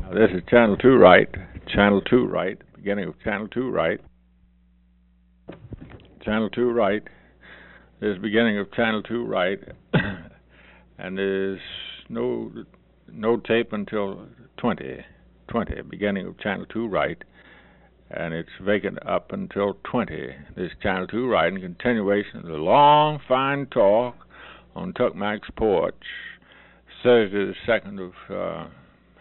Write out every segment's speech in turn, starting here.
This is Channel 2 right. Channel 2 right. Beginning of Channel 2 right. Channel 2 right. This is beginning of Channel 2 right. And there's no tape until 20. Beginning of Channel 2 right. And it's vacant up until 20. This is Channel 2 right in continuation of the long, fine talk on Tuck Mac's porch, Thursday the 2nd of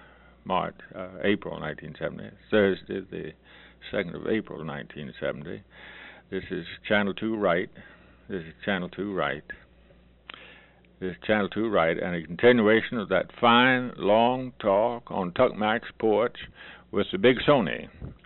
April 1970. Thursday the 2nd of April 1970. This is Channel 2 right. This is Channel 2 right. This is Channel 2 right, and a continuation of that fine, long talk on Tuck Mac's porch with the big Sony.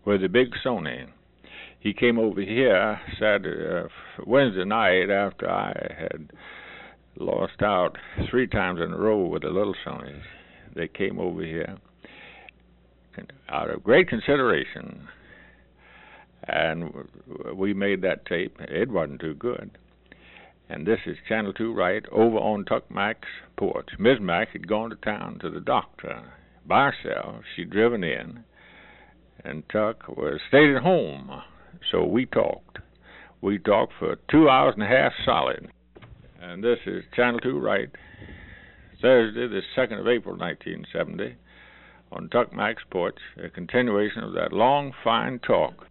He came over here Wednesday night after I had lost out 3 times in a row with the little Sonys. They came over here out of great consideration, and we made that tape. It wasn't too good. And this is Channel 2 right over on Tuck Mac's porch. Ms. Mac had gone to town to the doctor by herself. She'd driven in, and Tuck stayed at home. So we talked. We talked for 2 hours and a half solid. And this is Channel 2 right, Thursday, the 2nd of April, 1970, on Tuck Mac's porch, a continuation of that long, fine talk.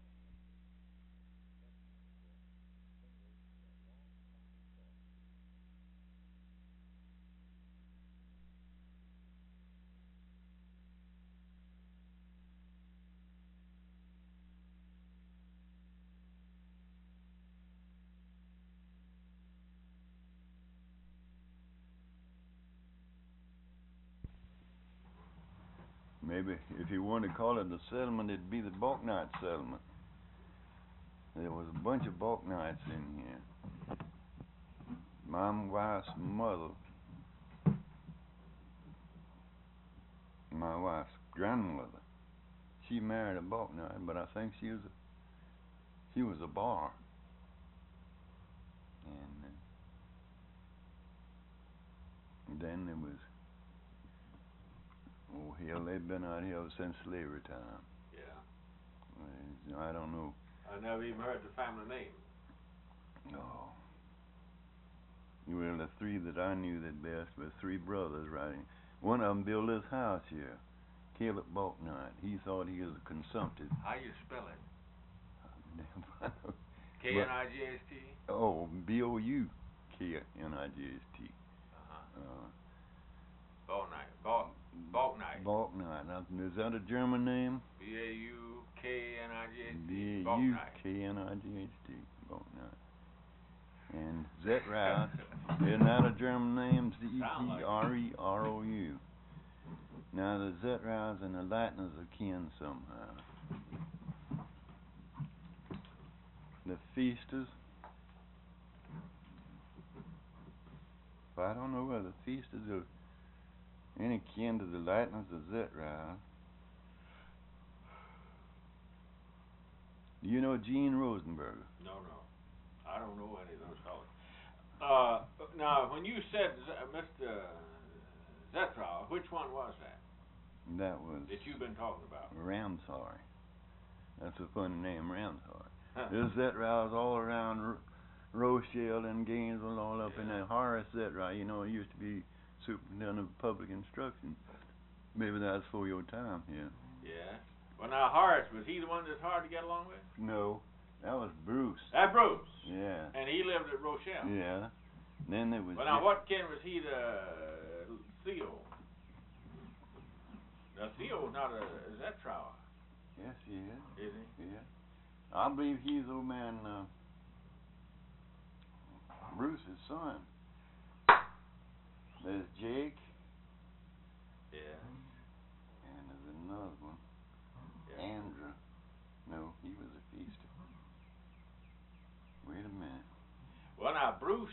Maybe if you want to call it a settlement, it'd be the Balknight settlement. There was a bunch of Balknights in here. My wife's mother, my wife's grandmother, she married a Balknight, but I think she was a bar. And then there was, oh hell, they've been out here since slavery time. Yeah. I don't know. I never even heard the family name. No. Well, the 3 that I knew that best were 3 brothers writing. One of them built this house here, Caleb Balknight. He thought he was a consumptive. How you spell it? K-N-I-G-H-T? Oh, B-O-U-K-N-I-G-H-T. Balknight. Balknight. Now, is that a German name? B-A-U-K-N-I-G-H-T. B-A-U-K-N-I-G-H-T. Balknight. And Zetrou, isn't that a German name? Z-E-T-R-E-R-O-U. Now, the Zetrous and the Latins are kin somehow. The Feasters. I don't know whether the Feasters are any kin to the Latins or Zetrous. Do you know Gene Rosenberger? No. I don't know any of those fellas. Now, when you said Mr. Zetrou, which one was that? That was... that you've been talking about? Ramsar. That's a funny name, Ramsar. There's Zetrous all around Rochelle and Gainesville, all up in there. Horace Zetrou, you know, he used to be superintendent of public instruction. Maybe that's for your time here. Yeah. Well, now, Horace, was he the one that's hard to get along with? No. That was Bruce. That Bruce? Yeah. And he lived at Rochelle? Yeah. Then there was... Well, now, what kin was he to Theo? Now, Theo's not a Zetrou. Yes, he is. Is he? Yeah. I believe he's old man Bruce's son. There's Jake. Yeah. And there's another one. Yeah. Andrew. No, he was a feaster. Wait a minute. Well, now, Bruce,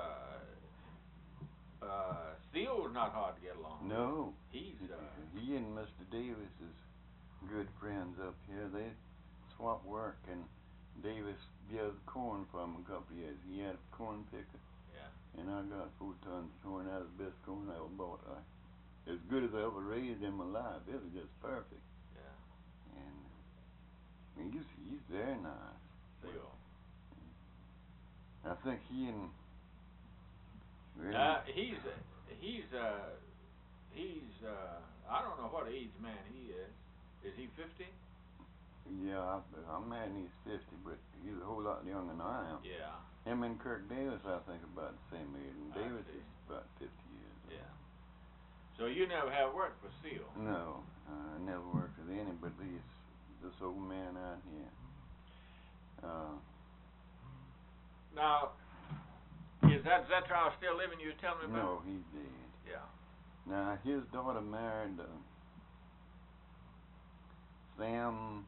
Theo's not hard to get along with. No. He's, he and Mr. Davis is good friends up here. They swap work, and Davis gathered corn from him a couple of years. He had a corn picker. Yeah. And I got 4 tons of corn. That was the best corn I ever bought. As good as I ever raised in my life. It was just perfect. Yeah. And he's very nice. Seal. I think he and really, he's I don't know what age man he is. Is he 50? yeah, I'm mad he's 50, but he's a whole lot younger than I am. Yeah. Him and Kirk Davis, I think, about the same age, and I Davis see. is about 50 years. Yeah. So you never have worked for Seal? No, I never worked with any but this old man out here. Now, is that Zetrow still living? You were telling me No, about? he's dead. Yeah. Now, his daughter married Sam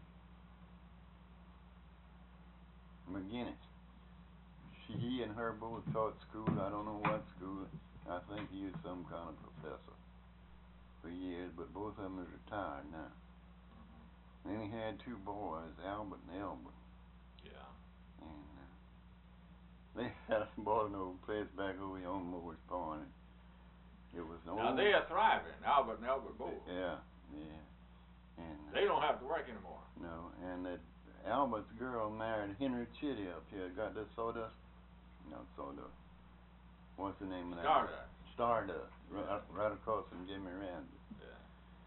McGinnis. He and her both taught school. I don't know what school. I think he was some kind of professor for years, but both of them are retired now. Mm-hmm. Then he had two boys, Albert and Elbert. Yeah. And they had bought an old place back over here on Moore's Pond. It was an Now old. they are thriving, Albert and Albert both. Yeah, yeah. And They don't have to work anymore. no, and that Albert's girl married Henry Chitty up here. Got this sawdust? No, sawdust. What's the name of that? Stardust. Stardust. Right across from Jimmy Ramsey. Yeah.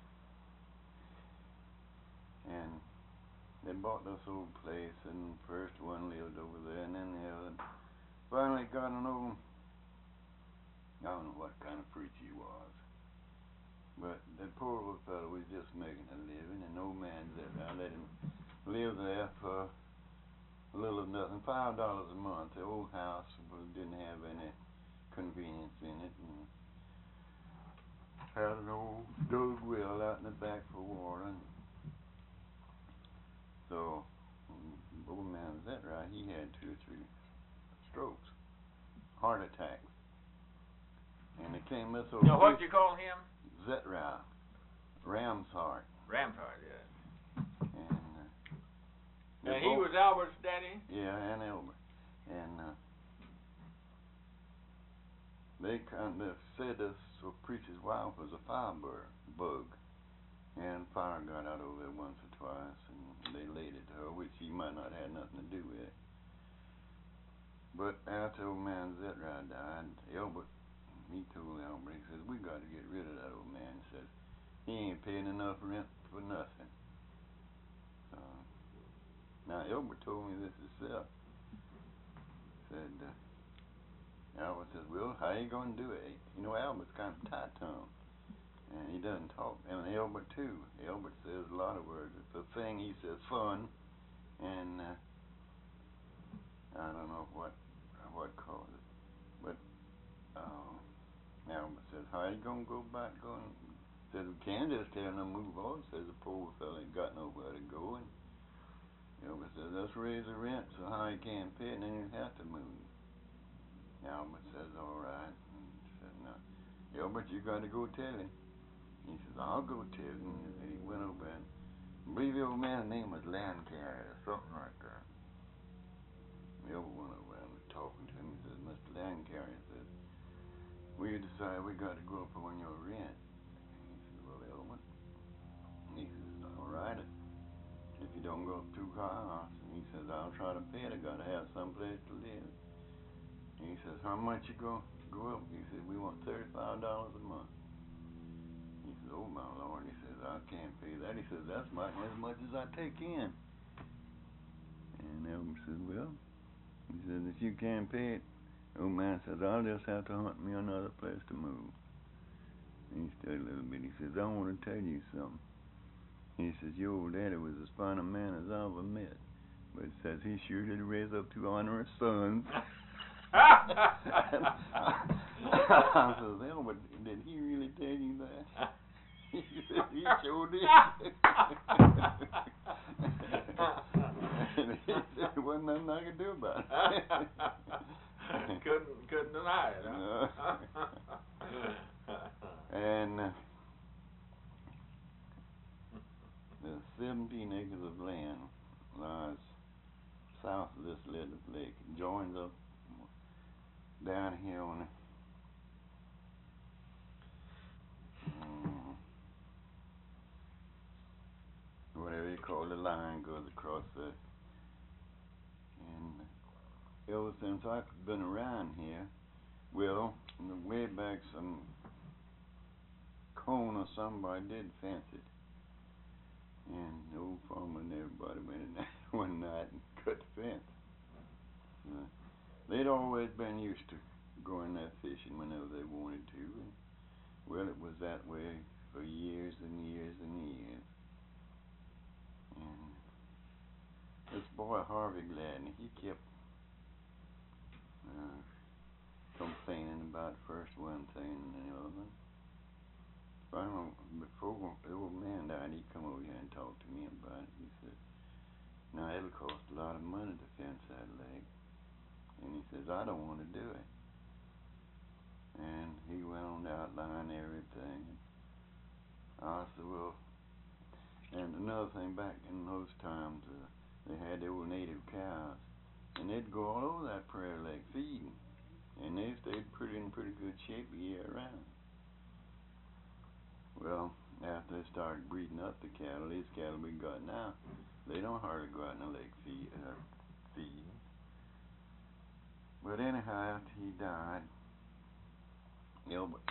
And they bought this old place, and first one lived over there, and then the other. Finally got an old. I don't know what kind of preacher he was, but that poor old fellow was just making a living, and old man said, I let him live there for a little of nothing, $5 a month. The old house didn't have any convenience in it, and had an old dug well out in the back for water. And so, old man was that right? He had 2 or 3 strokes, heart attacks. And it came this old. Now what do you call him? Zetrow, Ram's heart. Ramsard, yeah. And he was Albert's daddy? Yeah, and Elbert. And they kind of said this preacher's wife was a firebug, and fire got out over there once or twice, and they laid it to her, which she might not have had nothing to do with it. But after old man Zetrow died, Elbert, he told Albert, he says, we got to get rid of that old man. He says, he ain't paying enough rent for nothing. Now, Elbert told me this himself. Said, Albert says, well, how you going to do it? You know, Albert's kind of tight-tongued, and he doesn't talk. And Elbert, too. Elbert says a lot of words. It's a thing, he says, fun, and I don't know what caused it. But Albert says, how you going to go about going? Says, we can't just tell him to move on. Says, the poor fellow ain't got nowhere to go. And Albert says, let's raise the rent so how he can't pay it, and then he'll have to move. Albert says, all right. And he said, no. Albert, you got to go tell him. He says, I'll go tell him. And he went over and I believe the old man's name was Landcarrier or something like that. Albert went over and was talking to him. He says, Mr. Landcarrier says, we decided we got to go up on your rent. He says, well, Albert. He says, all right. If you don't go up too high, he says, I'll try to pay it. I got to have some place to live. He says, how much you go up? He said, we want $35 a month. He says, oh my Lord. He says, I can't pay that. He says, that's about as much as I take in. And Albert says, well, he says, if you can't pay it, old man says, I'll just have to hunt me another place to move. And he stayed a little bit. He says, I want to tell you something. He says, your old daddy was as fine a man as I ever met. But it says he sure did raise up 2 honorary sons. I says, Albert, did he really tell you that? He said, he sure did. And he said, there wasn't nothing I could do about it. Couldn't deny it, huh? No. And the 17 acres of land lies south of this little lake. It joins up down here on line goes across there. And ever since I've been around here, well, way back some cone or somebody did fence it. And the old farmer and everybody went in there one night and cut the fence. They'd always been used to going there fishing whenever they wanted to. And, well, it was that way for years and years and years. And this boy Harvey Gladney, he kept complaining about first one thing and the other. Finally, before the old man died, he come over here and talked to me about it. He said, now it'll cost a lot of money to fence that lake. And he says, I don't want to do it. And he went on to outline everything. I said, well, and another thing, back in those times, they had the old native cows, and they'd go all over that prairie lake feeding, and they stayed in pretty good shape year round. Well, after they started breeding up the cattle, these cattle we got now, they don't hardly go out in the lake feed. But anyhow, after he died, Albert,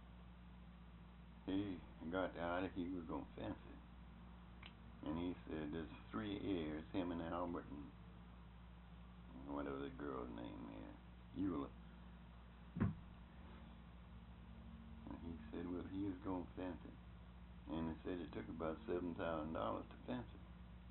he got out if he was going to fence it. And he said there's 3 heirs, him and Albert and whatever the girl's name is, Eula. And he said, well, he was going to fence it. And he said it took about $7,000 to fence it.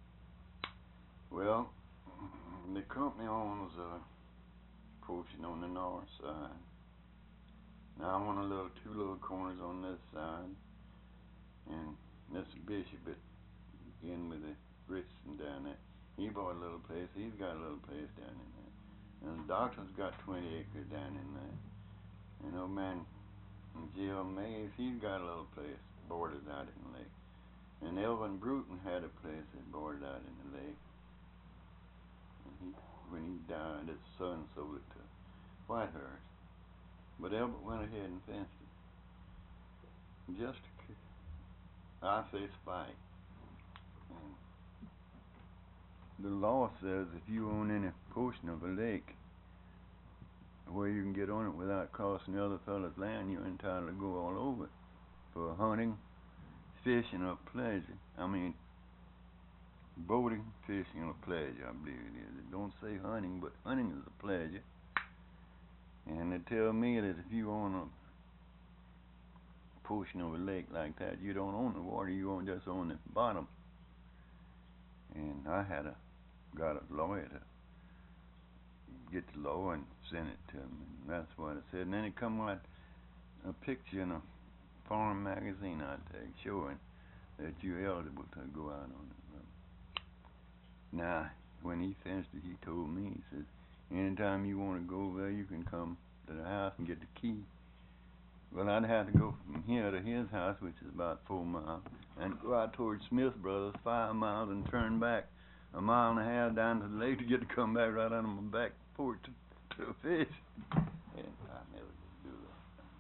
Well, the company owns a portion on the north side. Now I want two little corners on this side, and Mr. Bishop in with the Richardson down there. He bought a little place. He's got a little place down in there. And the doctor's got 20 acres down in there. And old man Jill Mays, he's got a little place bordered out in the lake. And Elvin Bruton had a place that bordered out in the lake. And when he died, his son sold it to Whitehurst. But Albert went ahead and fenced it. Just I say spite. And the law says if you own any portion of a lake where you can get on it without costing the other fellow's land, you're entitled to go all over it for hunting, fishing, or pleasure. I mean, boating, fishing, or pleasure, I believe it is. It don't say hunting, but hunting is a pleasure. And they tell me that if you own a portion of a lake like that, you don't own the water, you just own the bottom. And I got a lawyer to get the law and send it to him, and that's what it said. And then it come out a picture in a farm magazine I take showing that you're eligible to go out on it. Now, when he finished it, he told me, he says, anytime you want to go over there, you can come to the house and get the key. Well, I'd have to go from here to his house, which is about 4 miles, and go out towards Smith Brothers 5 miles and turn back 1.5 miles down to the lake to get to come back right out on my back porch to fish. And I never did do that.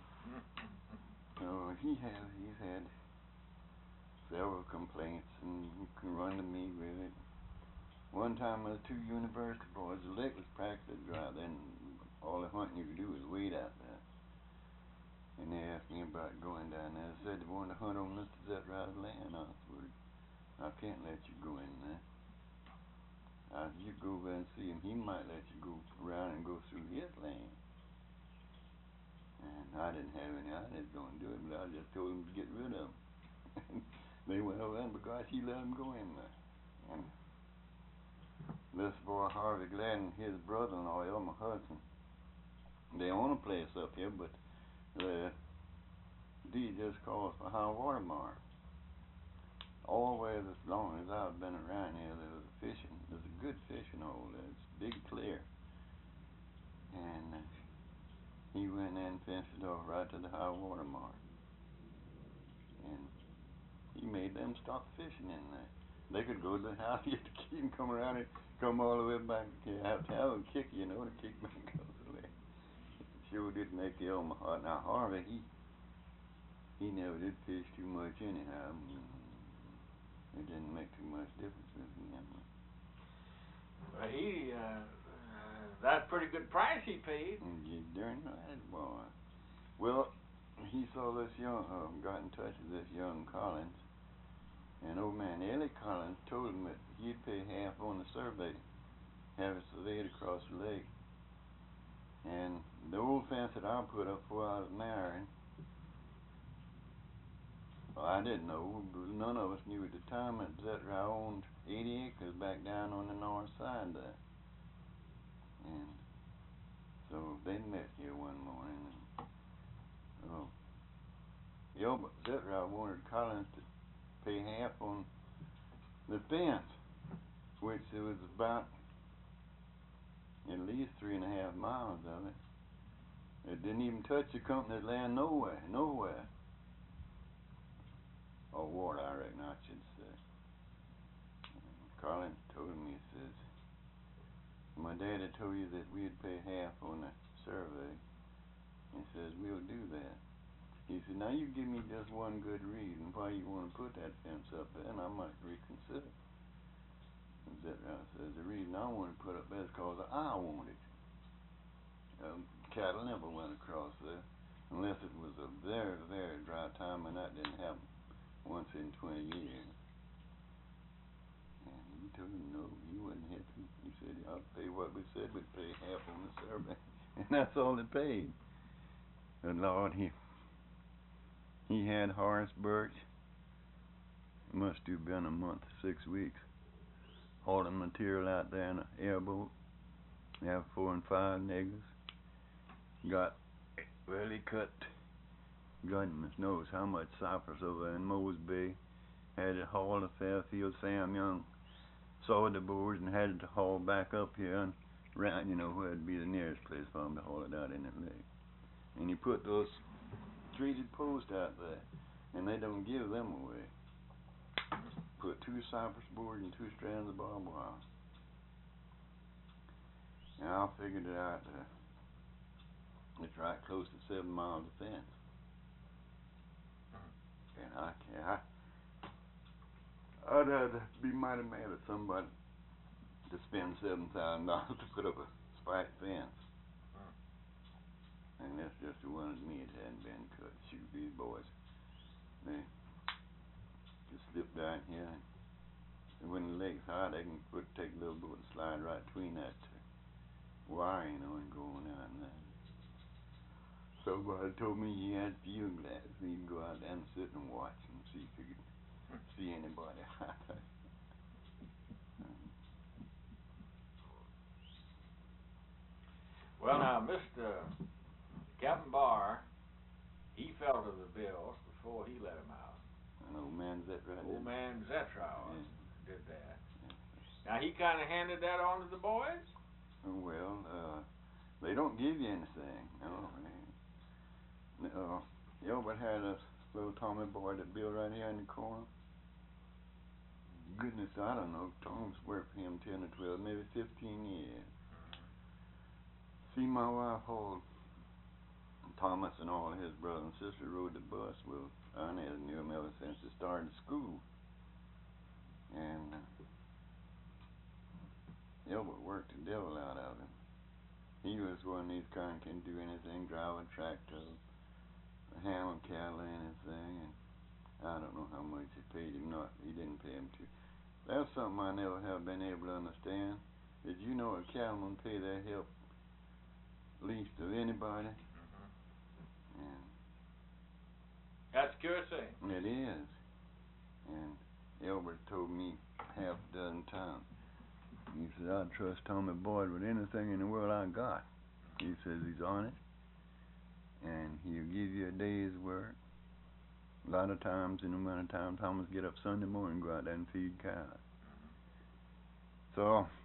So he's had several complaints, and he can run to me with it. One time there was 2 university boys. The lake was practically dry. Then all the hunting you could do was wade out there. And they asked me about going down there. They said they wanted to hunt on Mr. Zetride's land. I said, I can't let you go in there. You go over and see him. He might let you go around and go through his land. And I didn't have any ideas going to do it, but I just told them to get rid of him. They went over there, and because he let them go in there. And this boy Harvey Gladney, his brother-in-law Elmer Hudson, they own a place up here, but the deed just calls for high water mark. Always as long as I've been around here, there was fishing. There's a good fishing hole there. It's big clear. And he went in and fenced it off right to the high water mark. And he made them stop fishing in there. They could go to the house, get the key, and come around and come all the way back. You have to have a kick, you know, to kick back across the lake. It sure did make the Elmer hot. Now Harvey, he never did fish too much anyhow. It didn't make too much difference with him. Well, that's pretty good price he paid. You darn right, boy. Well, he saw this got in touch with this young Collins, and old man Ellie Collins told him that he'd pay half on the survey, have it surveyed across the lake. And the old fence that I put up before I was married, well, I didn't know, but none of us knew at the time that I owned 80 acres back down on the north side there. And so they met here one morning, and but Zetra wanted Collins to pay half on the fence, which it was about at least 3.5 miles of it. It didn't even touch the company's land nowhere. Or water, I reckon I should say. Collins told me, he says, my daddy told you that we'd pay half on the survey. He says, we'll do that. He said, now you give me just one good reason why you want to put that fence up there, and I might reconsider. Zetra says, the reason I want to put up there is because I want it. Cattle never went across there, unless it was a very, very dry time, and that didn't happen once in 20 years. And he told him no, he wouldn't hit him. He said, I'll pay what we said, we'd pay half on the survey. And that's all it paid. But Lord, he had Horace Birch, must have been a month, 6 weeks, hauling material out there in an airboat. They have 4 and 5 niggers. He cut goodness knows how much cypress over in Mose Bay. Had it hauled to Fairfield. Sam Young sawed the boards and had it to haul back up here and round, where it'd be the nearest place for him to haul it out in the lake. And he put those treated posts out there, and they don't give them away. Put 2 cypress boards and 2 strands of barbed wire. And I figured it out. It's right close to 7 miles of fence. And I'd be mighty mad at somebody to spend $7,000 to put up a spike fence. And that's just the one of me that hadn't been cut. Shoot, these boys, they just slip down here, and when the lake's high, they can take a little boat and slide right between that wire, and go on out and that. Somebody told me he had field glasses. He could go out there and sit and watch and see if he could see anybody out there. Well, now, Mr. Captain Barr, he fell to the bills before he let him out. And old man Zetra did that. Yeah. Now, he kind of handed that on to the boys? Well, they don't give you anything, but had a little Tommy boy that built right here in the corner. Goodness, I don't know. Tom's worked for him 10 or 12, maybe 15 years. See, my wife hauled Thomas and all his brother and sister rode the bus. Well, I knew him ever since they started school. And Elbert worked the devil out of him. He was one of these kind can do anything, drive a tractor, handle cattle, anything, and I don't know how much he paid him. He didn't pay him too. That's something I never have been able to understand. Did you know a cattleman pay their help least of anybody? And that's a curious thing. It is. And Elbert told me half a dozen times. He said, I'd trust Tommy Boyd with anything in the world I got. He says he's honest, and he'll give you a day's work. A lot of times in the winter time, Thomas get up Sunday morning and go out there and feed cows. So,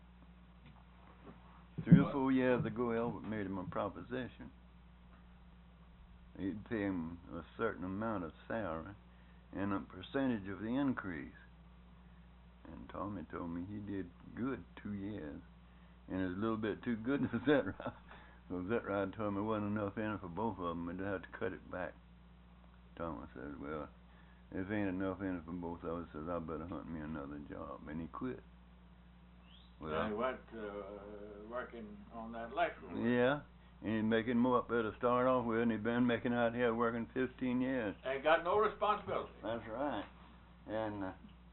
3 or 4 years ago, Elbert made him a proposition. He'd pay him a certain amount of salary and a percentage of the increase. And Tommy told me he did good 2 years, and it was a little bit too good for Zetra. So Zetra told me there wasn't enough in it for both of them, and they'd have to cut it back. Thomas said, well, If ain't enough in it for both of us, says I better hunt me another job, and he quit. Well, and he went working on that electrical work. Yeah, and he's making more up there to start off with, and he's been making out here working 15 years. And got no responsibility. That's right. And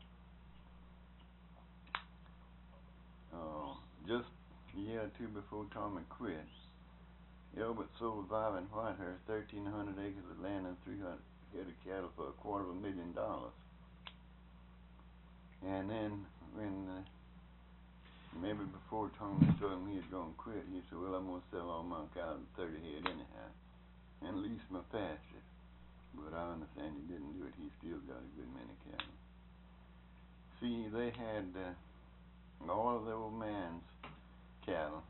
just a year or two before Tommy quit, Elbert sold Vive and Whitehurst 1,300 acres of land and 300 head of cattle for $250,000. And then when maybe before Tommy told him he was going to quit, he said, well, I'm going to sell all my cows at 30 head anyhow and lease my pasture. But I understand he didn't do it. He still got a good many cattle. See, they had all of the old man's cattle,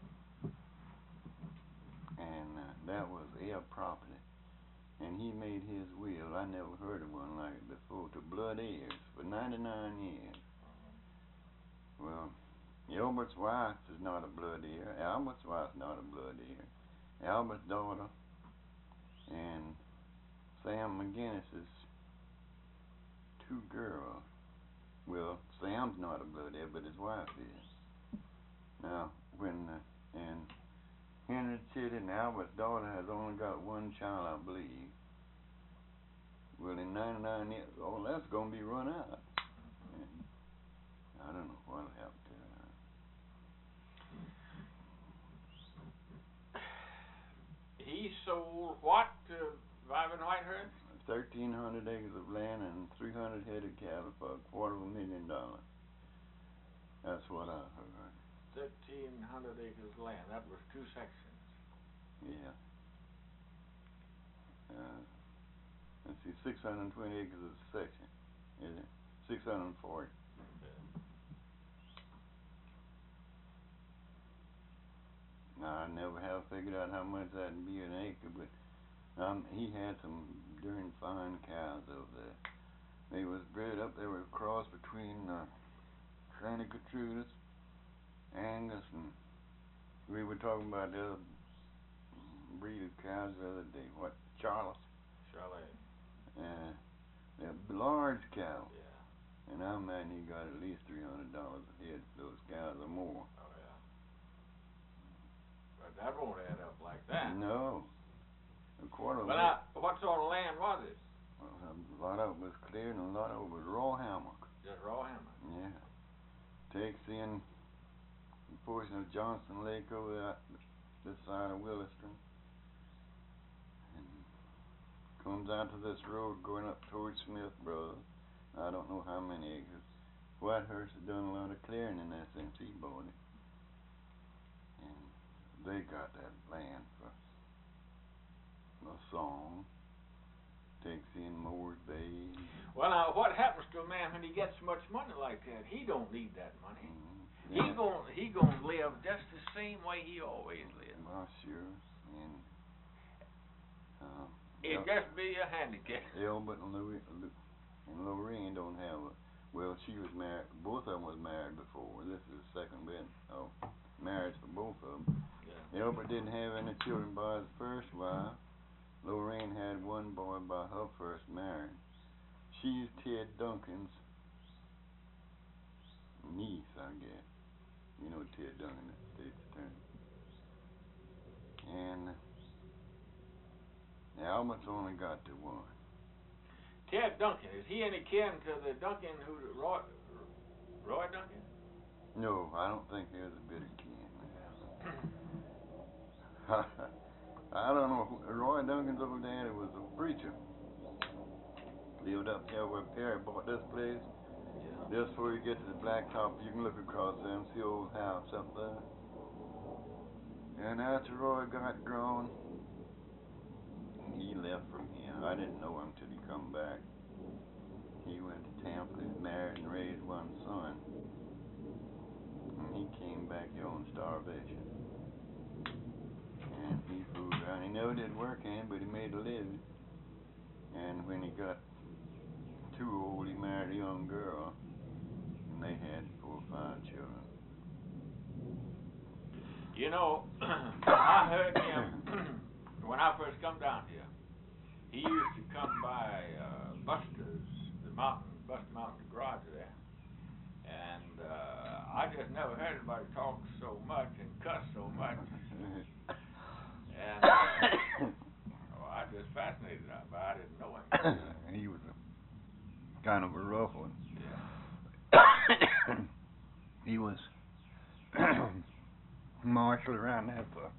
and that was their property. And he made his will, I never heard of one like it before, to blood heirs for 99 years. Well, Elbert's wife is not a blood heir. Albert's wife's not a blood heir. Albert's daughter and Sam McGinnis's two girls. Well, Sam's not a blood heir, but his wife is. Now, when and Henry Chitty and Albert's daughter has only got one child, I believe. Well, in 99 years, oh, that's going to be run out. And I don't know what'll happen to her. He sold what to Vive and Whitehurst? 1,300 acres of land and 300 head of cattle for $250,000. That's what I heard. 1,300 acres of land. That was 2 sections. Yeah. Let's see, 620 acres is a section, is it? 640. Now, I never have figured out how much that'd be an acre, but he had some darn fine cows over there. They was bred up. They were a cross between Santa Gertrudis, Angus, and we were talking about the other breed of cows the other day. What? Charlotte. They're large cows. Yeah. And I imagine he got at least $300 a head for those cows or more. Oh, yeah. But that won't add up like that. No. A quarter of it. Well, what sort of land was it? Well, a lot of it was cleared and a lot of it was raw hammock. Just raw hammock? Yeah. Takes in a portion of Johnson Lake over that, this side of Williston. And comes out to this road going up towards Smith Brothers. I don't know how many acres. Whitehurst has done a lot of clearing in that since he bought it. And they got that land for a song. Takes in Moore's Bay. Well, now, what happens to a man when he gets much money like that? He don't need that money. Yeah. He gonna live just the same way he always lived. Well, sure. And It'd just be a handicap. Elbert and Lorraine don't have a. Well, she was married. Both of them was married before. This is the second marriage for both of them. Yeah. Elbert didn't have any children by his first wife. Lorraine had one boy by her first marriage. She's Ted Duncan's niece, I guess. You know Ted Duncan, the state's attorney. And Albert's only got the one. Ted Duncan, is he any kin to the Duncan who Roy Duncan? No, I don't think there's a bit of kin. I don't know. Roy Duncan's old daddy was a preacher. Lived up here where Perry bought this place. Yeah. Just before you get to the blacktop, you can look across there and see the old house up there. And after Roy got grown, he left from here. I didn't know him till he come back. He went to Tampa, married and raised one son. And he came back here on starvation. And he fooled around. He never did work in, but he made a living. And when he got too old, he married a young girl. And they had 4 or 5 children. You know, I heard him when I first come down here. He used to come by Buster's, the bust him out in the garage there. And I just never heard anybody talk so much and cuss so much. And I just fascinated by. I didn't know him. He was kind of a rough one. Yeah. He was marshal around there for.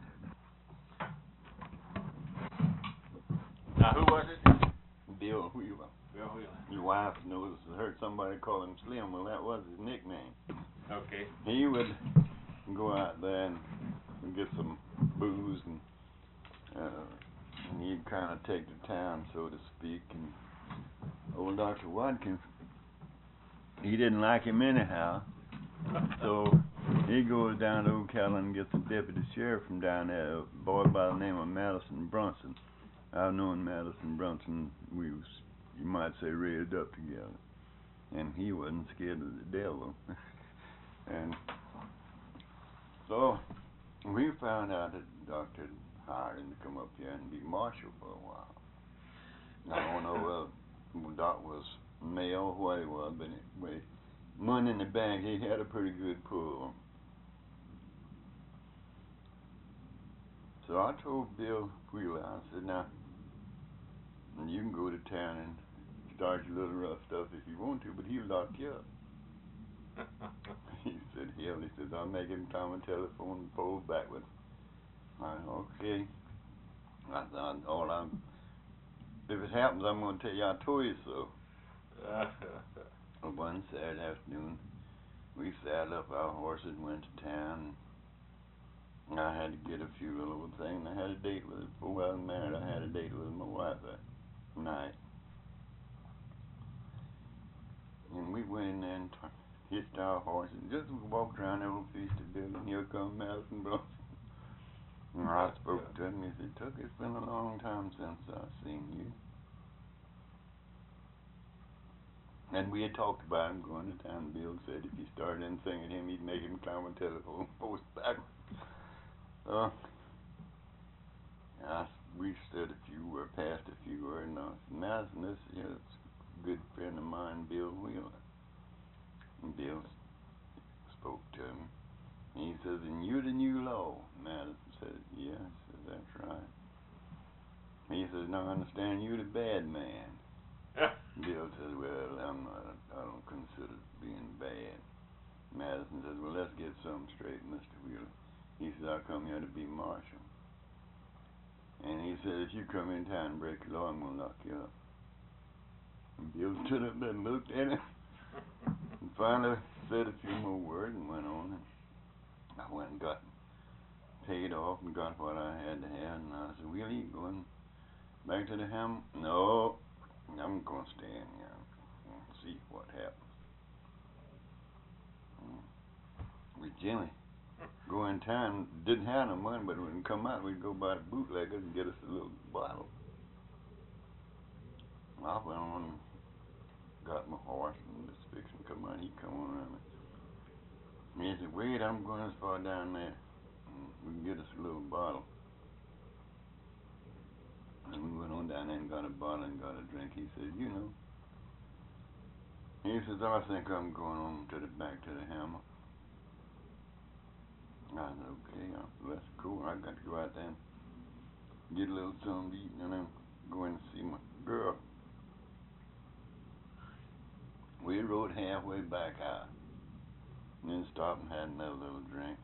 Now who was it? Bill Wheeler. Bill Wheeler. Your wife knows. I heard somebody call him Slim. Well, that was his nickname. Okay. He would go out there and get some booze, and he'd kind of take the town, so to speak. And old Dr. Watkins, he didn't like him anyhow, so he goes down to Ocala and gets a deputy sheriff from down there, a boy by the name of Madison Brunson. I've known Madison Brunson. We was, you might say, raised up together, and he wasn't scared of the devil. And so we found out that the doctor had hired him to come up here and be marshal for a while. I don't know whether Doc was male or what he was, but anyway, money in the bank, he had a pretty good pull. So I told Bill Wheeler, I said, now, you can go to town and start your little rough stuff if you want to, but he'll lock you up. He said, hell, he says, I'll make him climb a telephone and pull backwards. I said, okay. I thought, if it happens, I'm going to tell you I told you so. One Saturday afternoon, we saddled up our horses and went to town. And I had to get a few little things. I had a date with, before I was married, I had a date with my wife that night. And we went in there and hitched our horses and just walked around the old feasted building. Here comes Madison Brunson. And I spoke to him. He said, Tuck, it's been a long time since I've seen you. And we had talked about him going to town. Bill said if he started anything at him, he'd make him climb a telephone post backwards. We said a few words, passed a few words, and I said, Madison, this is a good friend of mine, Bill Wheeler. And Bill spoke to him. And he says, and you're the new law. Madison said, yeah. He said, that's right. He says, now I understand you're the bad man. Bill says, well, I don't consider being bad. Madison says, well, let's get something straight, Mr. Wheeler. He says, I come here to be marshal. And he said, if you come in town and break the law, I'm going to lock you up. And Bill stood up there and looked at him. And finally said a few more words and went on. And I went and got paid off and got what I had to have. And I said, Wheeler, you going back to the hammer? No, I'm going to stay in here and see what happens. With Jimmy, go in town, didn't have no money, but when we come out, we'd go by the bootleggers and get us a little bottle. I went on and got my horse and was fixing to come out. He come on around me. He said, wait, I'm going as far down there. And we can get us a little bottle. And we went on down there and got a bottle and got a drink. He said, you know. He says, I think I'm going on to the back to the hammer. I said, okay, that's cool. I got to go out there and get a little something to eat and then go in and see my girl. We rode halfway back out and then stopped and had another little drink.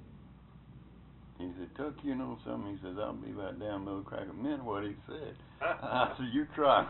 He said, Tuck, you know something? He says, I'll be right down, Mill Cracker. Meant what he said. I said, you try.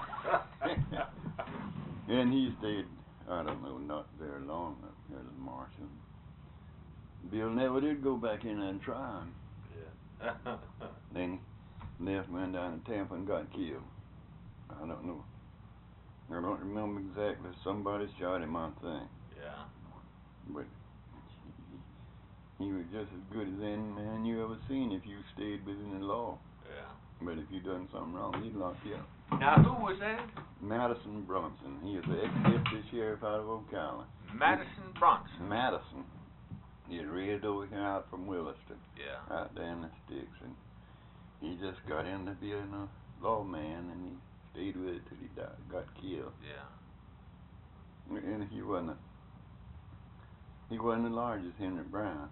And he stayed, I don't know, not very long up here as marshal. Bill never did go back in there and try him. Yeah. Then he left, went down to Tampa and got killed. I don't know. I don't remember exactly. Somebody shot him, I think. Yeah. But he was just as good as any man you ever seen if you stayed within the law. Yeah. But if you done something wrong, he'd lock you up. Now, who was that? Madison Brunson. He is the ex-deputy sheriff out of Ocala. Madison Brunson. Madison. He had raised over here out from Williston. Yeah. Out there in the sticks. And he just got into being a lawman, and he stayed with it till he died, got killed. Yeah. And he wasn't the largest Henry Brown.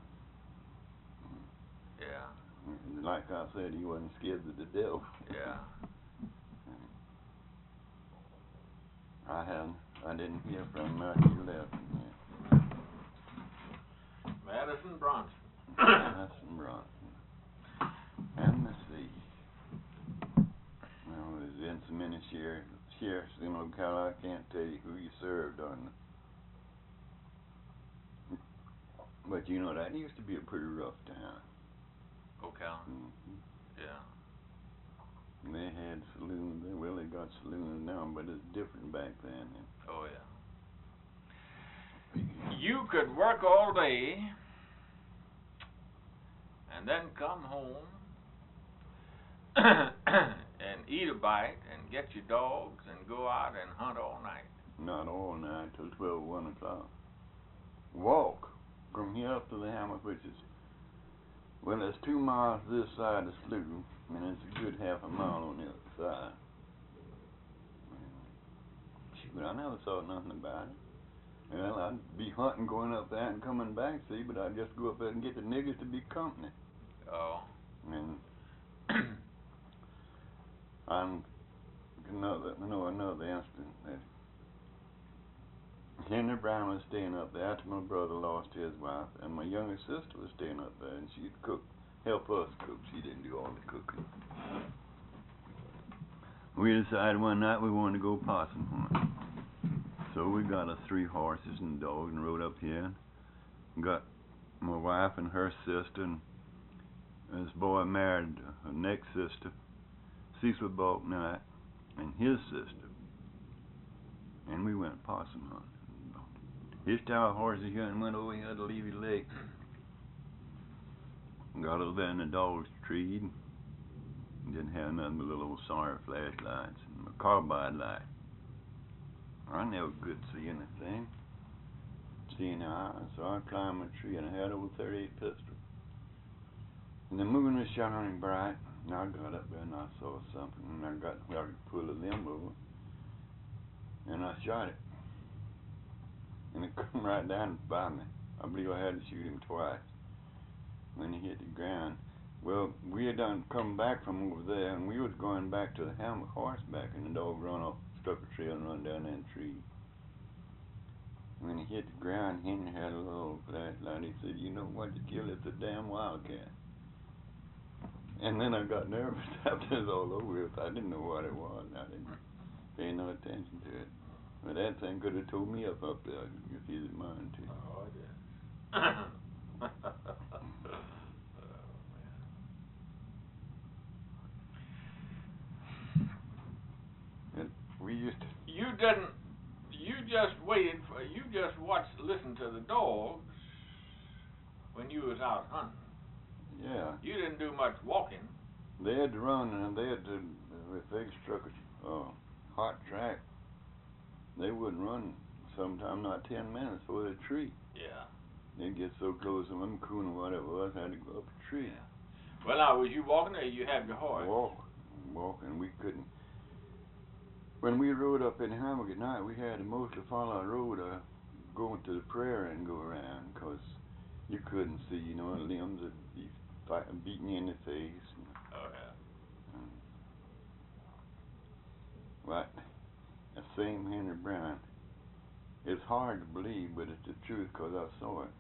Yeah. And like I said, he wasn't scared of the devil. Yeah. I didn't hear from him after he left. Madison Bronson. Madison Bronson. And let's see. Well, there's been so many sheriffs in Ocala, I can't tell you who you served on. But you know, that used to be a pretty rough town. Ocala. Mm-hmm. Yeah. They had saloons. Well, they got saloons now, but it's different back then. Oh yeah. You could work all day and then come home and eat a bite and get your dogs and go out and hunt all night. Not all night, till 12, 1 o'clock. Walk from here up to the hammock, which is, well, it's 2 miles this side of Slough, and it's a good half a mile on the other side. Shoot, I never thought nothing about it. Well, I'd be hunting going up there and coming back, see, but I'd just go up there and get the niggers to be company. Oh. And another incident that Henry Brown was staying up there after my brother lost his wife, and my younger sister was staying up there, and she'd help us cook. She didn't do all the cooking. We decided one night we wanted to go possum hunting. So we got us 3 horses and a dog and rode up here. Got my wife and her sister, and this boy married her next sister, Cecil Balknight, and his sister. And we went possum hunting. Hitched our horses here and went over here to Levy Lake. Got over there and the dogs treed. Didn't have nothing but little old Sawyer flashlights and a carbide light. I never could see anything. Seeing eyes, so I climbed a tree and I had old 38 pistol. And the moon was shining bright, and I got up there and I saw something, and I got where I could pull a limb over, and I shot it. And it come right down by me. I believe I had to shoot him twice when he hit the ground. Well, we had done come back from over there, and we was going back to the hammock horseback, and the dog run off, struck a trail and run down that tree. When he hit the ground, Henry had a little flashlight. He said, "You know what you killed? It's a damn wildcat." And then I got nervous after it was all over with. I didn't know what it was. I didn't pay no attention to it. But that thing could have tore me up there if he didn't mind to. Oh, it did. And we used to. You just listened to the dogs when you was out hunting. Yeah. You didn't do much walking. They had to run, and they had to, if they struck a hot track, they wouldn't run sometime, not 10 minutes for a tree. Yeah. They'd get so close to them, coon or whatever it was, had to go up a tree. Yeah. Well, now, was you walking or you had your horse? Walking. We couldn't. When we rode up in Hammock at night, we had to mostly follow a road going to the prairie and go around, because you couldn't see, you know, limbs would be beating you in the face. Oh, yeah. But the same Henry Brown. It's hard to believe, but it's the truth, because I saw it.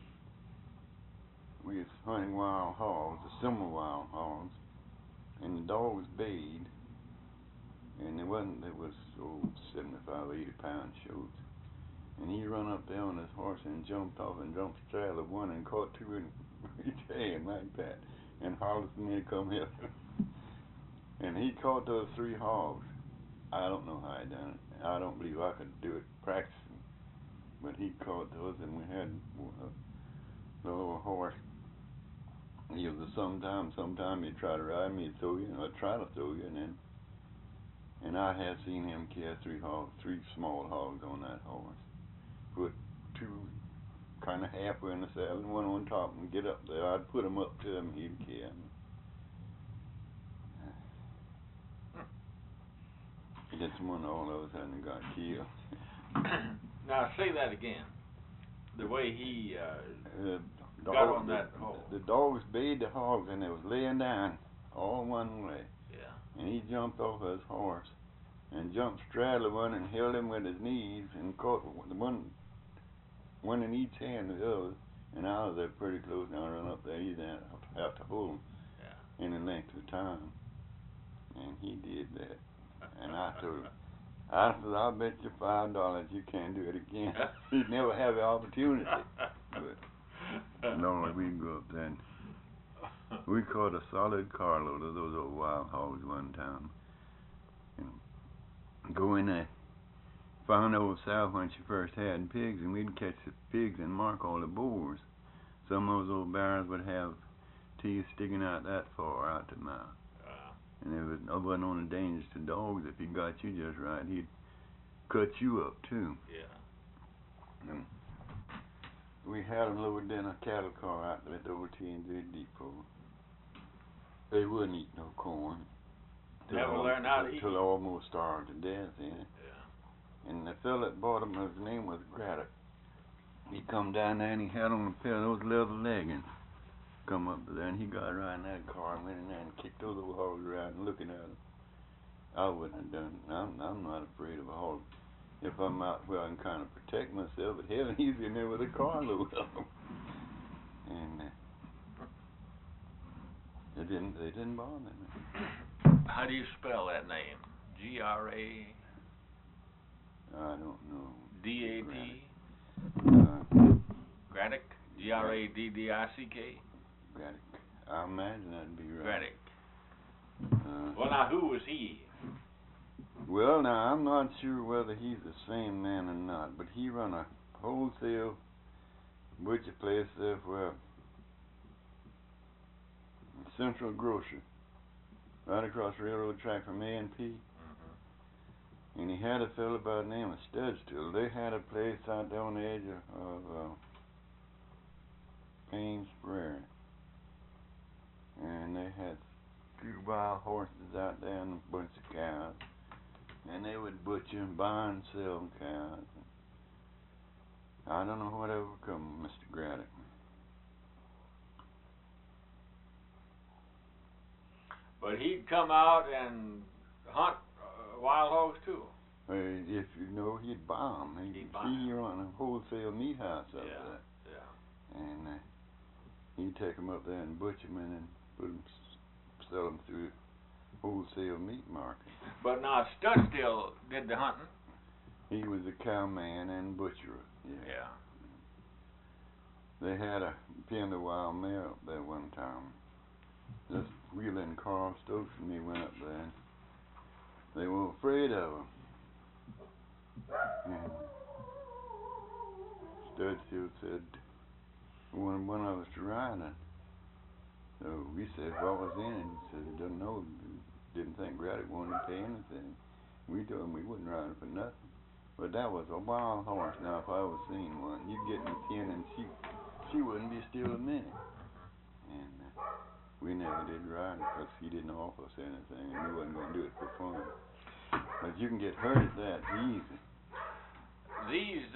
We was hunting wild hogs, the summer wild hogs, and the dogs bayed, and it was 75, 80 pound shows. And he run up there on his horse and jumped off and jumped the trail of one and caught 2 in each hand like that, and hollered to me to come here. And he caught those 3 hogs. I don't know how he done it. I don't believe I could do it practicing. But he caught those, and we had the little horse. He was sometime he'd try to ride me, he'd throw you, I'd try to throw you, and I had seen him carry 3 small hogs on that horse. Put 2 kind of halfway in the saddle and one on top, and get up there. I'd put him up to him, he'd carry me. That's one all of us hadn't got killed. Now say that again. The way he got dog, on that hog. The dogs bayed the hogs, and they was laying down all one way. Yeah. And he jumped off his horse and jumped straddled one and held him with his knees and caught the one in each hand of the other. And I was there pretty close, and I run up there. He didn't have to hold him any length of time. And he did that. And I told him, I said, I'll bet you $5 you can't do it again. He'd never have the opportunity. But normally we'd go up there and we caught a solid carload of those old wild hogs one time. And go in there, found old Sal when she first had pigs, and we'd catch the pigs and mark all the boars. Some of those old barrels would have teeth sticking out that far out the mouth. And it wasn't only dangerous to dogs. If he got you just right, he'd cut you up too. Yeah. And we had them loaded in a cattle car out there at the old T&J depot. They wouldn't eat no corn. Never learned how to eat. Till they almost starved to death in it. Yeah. And the fellow that bought them, his name was Braddock. He come down there and he had on a pair of those leather leggings. Come up there and he got right in that car and went in there and kicked those old hogs around and looking at them. I wouldn't have done it. I'm not afraid of a hog. If I'm out where I can kind of protect myself, but heaven, he's in there with a carload of them. And they didn't bother me. How do you spell that name? G-R-A? I don't know. D-A-T? Braddock. G-R-A-D-D-I-C-K? Braddock. I imagine that'd be right. Braddock. Well, now, who was he? Well, now, I'm not sure whether he's the same man or not, but he run a wholesale butcher place there for Central Grocery, right across the railroad track from A&P. Mm-hmm. And he had a fellow by the name of Studstill. They had a place out there on the edge of Payne's Prairie. And they had a few wild horses out there and a bunch of cows. And they would butcher and buy and sell cows. I don't know whatever come of Mr. Braddock. But he'd come out and hunt wild hogs too. If you know, he'd buy them. He run a wholesale meat house up there. Yeah. And he'd take them up there and butcher them and then sell them through wholesale meat market. But now Studstill did the hunting. He was a cowman and butcher. Yeah. They had a pen of wild mare up there one time. Just Wheeler and Carl Stokes and me went up there. And they were afraid of him. And Studstill said, one of us to ride it. So we said, what was in it? He said, he doesn't know. Didn't think Braddock wanted to pay anything. We told him we wouldn't ride it for nothing. But that was a wild horse. Now, if I ever seen one, you'd get in the pen and she wouldn't be still a minute. And we never did ride it because he didn't offer us anything, and we wasn't going to do it for fun. But you can get hurt at that easy. These,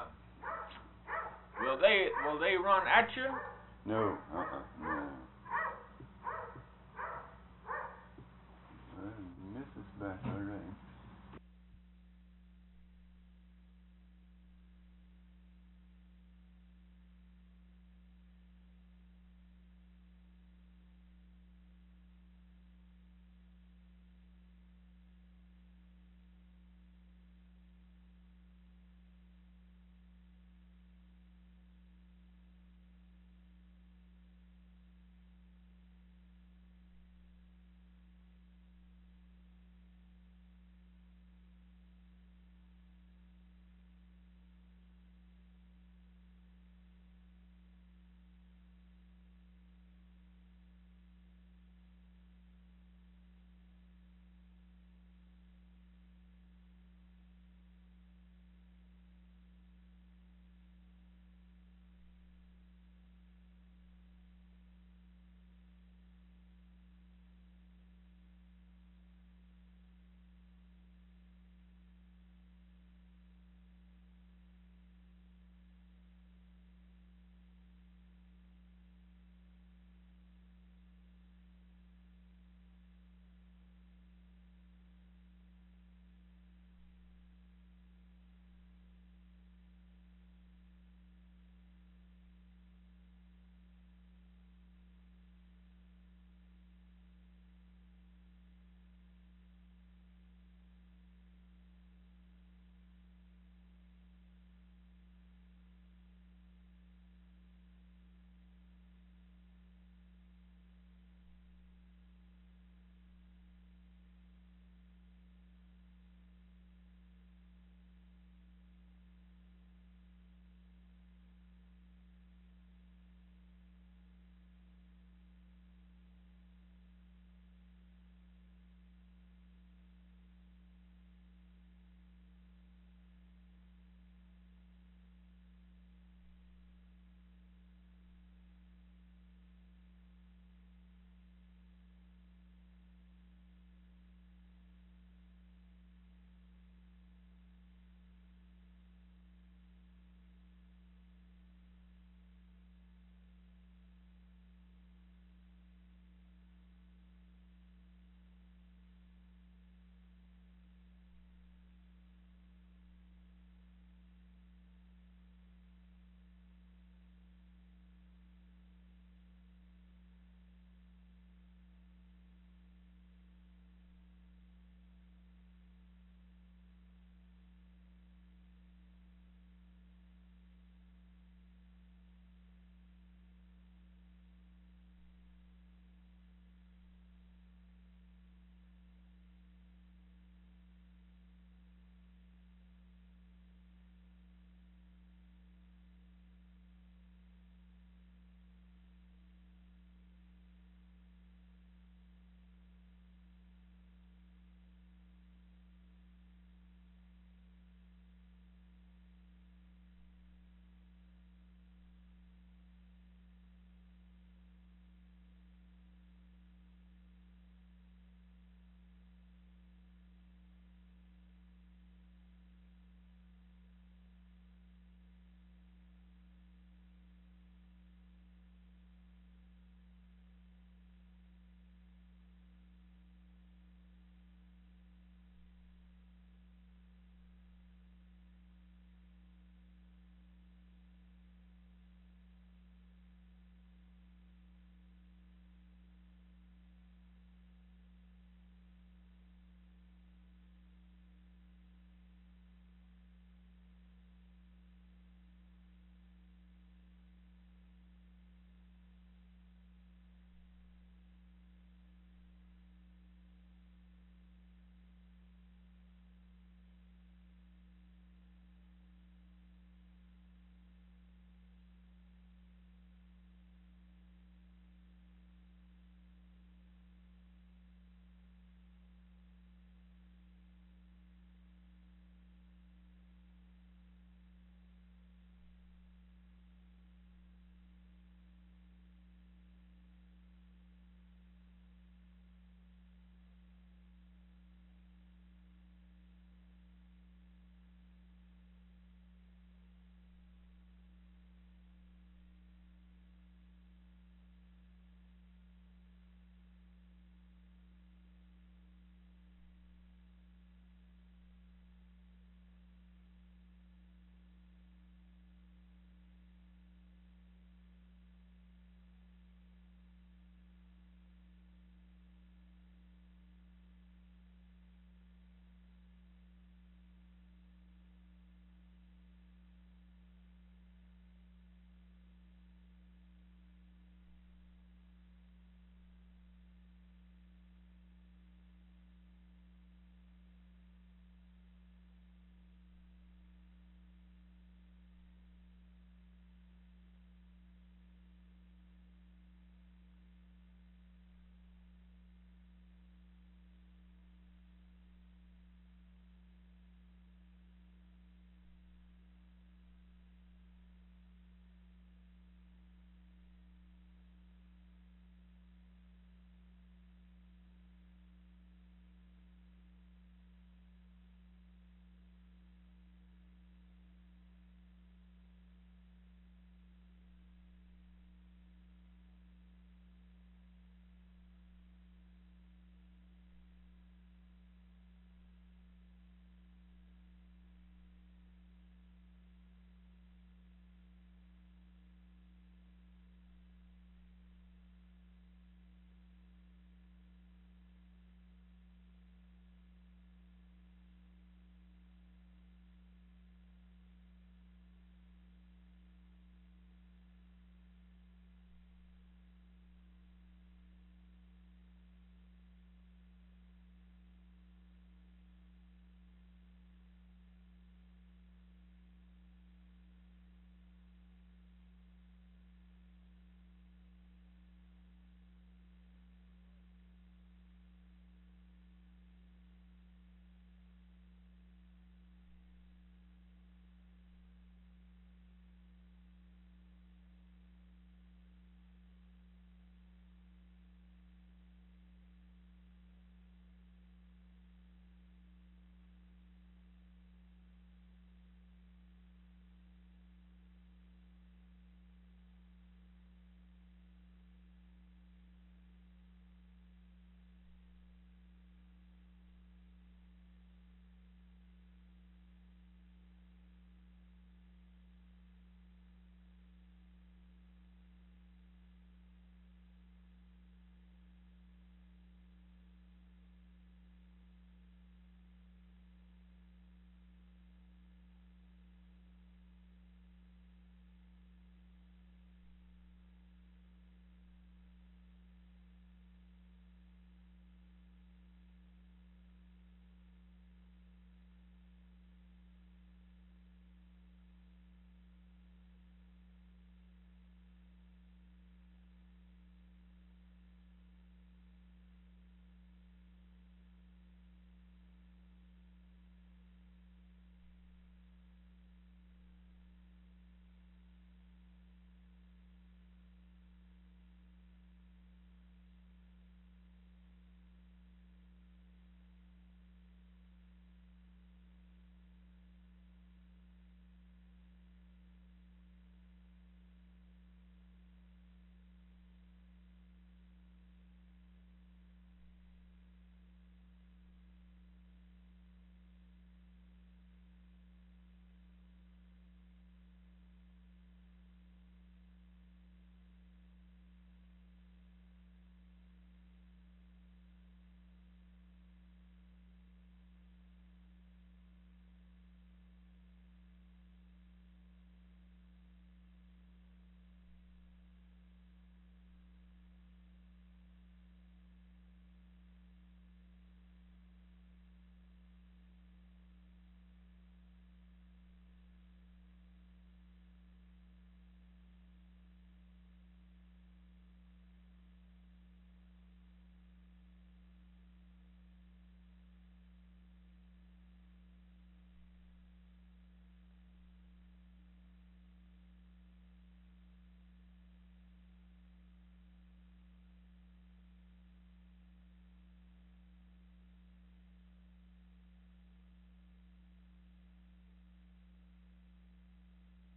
will they run at you? No, no. Mrs. back there